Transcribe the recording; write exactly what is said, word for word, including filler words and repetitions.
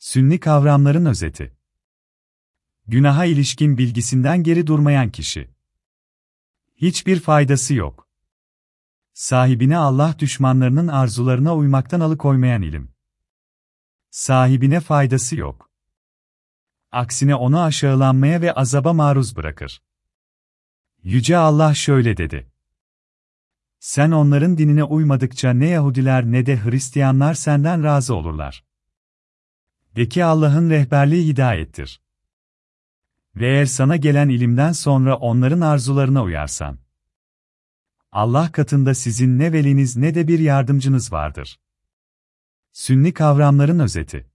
Sünni kavramların özeti. Günaha ilişkin bilgisinden geri durmayan kişi. Hiçbir faydası yok. Sahibine Allah düşmanlarının arzularına uymaktan alıkoymayan ilim. Sahibine faydası yok. Aksine onu aşağılanmaya ve azaba maruz bırakır. Yüce Allah şöyle dedi: Sen onların dinine uymadıkça ne Yahudiler ne de Hristiyanlar senden razı olurlar. De ki Allah'ın rehberliği hidayettir. Ve eğer sana gelen ilimden sonra onların arzularına uyarsan, Allah katında sizin ne veliniz ne de bir yardımcınız vardır. Sünni kavramların özeti.